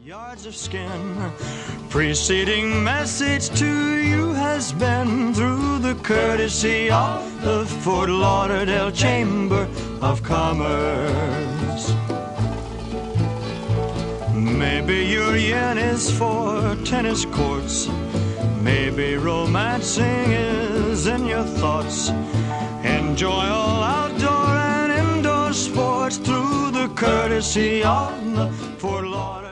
Yards of skin. Preceding message to you has been through the courtesy of the Fort Lauderdale Chamber of Commerce. Maybe your yen is for tennis courts. Maybe romancing is in your thoughts. Enjoy all outdoor and indoor sports through the courtesy of the Fort Lauderdale.